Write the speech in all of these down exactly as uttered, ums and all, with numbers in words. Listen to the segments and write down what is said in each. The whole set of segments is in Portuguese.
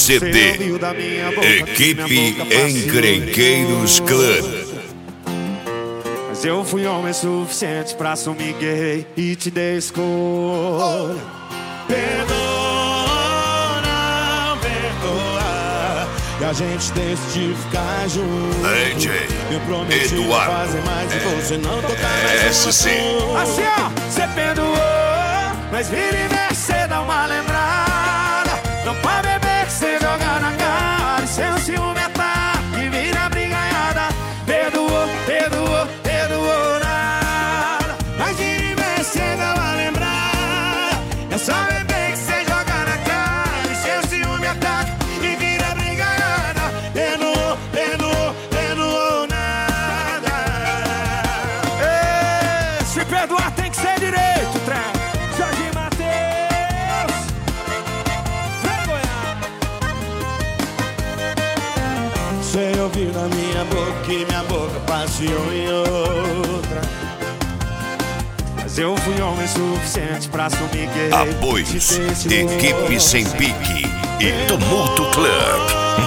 C D Equipe Encrenqueiros Clã. Mas eu fui homem suficiente pra assumir que errei e te dei escolha. Perdoa, perdoa, e a gente decidiu ficar junto. D J Eu prometi não Eduardo fazer mais e você não tocar mais. S C. Assim ó, cê perdoou, mas vira e mexe, cê dá uma lembrada. Não pode beber que cê joga na cara, e seu ciúme ataca e vira brigaiada. Perdoou, perdoou, perdoou nada, mas vira e mexe, cê dá uma lembrada. É só beber que cê joga na cara, e seu ciúme ataca e vira brigaiada. Perdoou, perdoou, perdoou nada. Ei, se perdoar tem que ser direito, trem. Jorge Mateus, vem Goiás. Você ouviu na minha boca que minha boca passeou em outra. Mas eu fui homem suficiente pra assumir que errei. Apoios Equipe Sem Pique e Tumulto Club.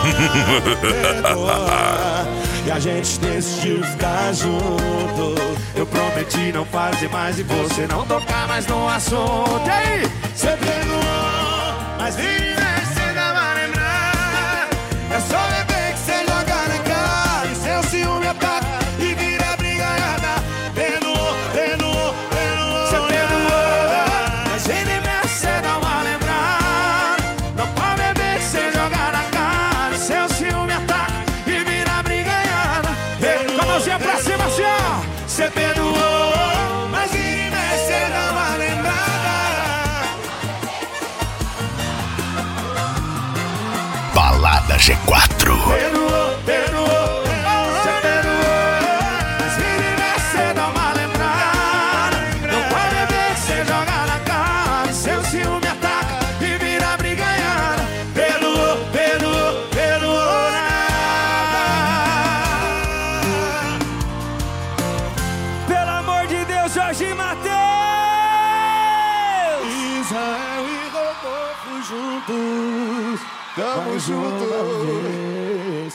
E a gente decidiu ficar junto. Eu prometi não fazer mais e você não tocar mais no assunto. E aí, cê perdoou, mas vira e mexe, cê dá uma lembrada. É só beber que cê joga na cara, e seu ciúme ataca e vira brigaiada. Perdoou, perdoou, perdoou. Cê perdoou, mas vira e mexe, cê dá uma lembrada. Não pode beber que cê joga na cara, e seu ciúme ataca e vira brigaiada. Com a mãozinha pra cima, assim, ó. Cê perdoou, mas vira e mexe, cê dá uma lembrada. Balada G quatro. Perdoou, perdoou, cê perdoou, mas vira e mexe, cê dá uma lembrada. Não pode beber que cê joga na cara, e seu ciúme ataca e vira brigaiada. Perdoou, perdoou, perdoou nada. Pelo amor de Deus, Jorge Mateus! Israel e Rodolfo juntos, tamo juntos.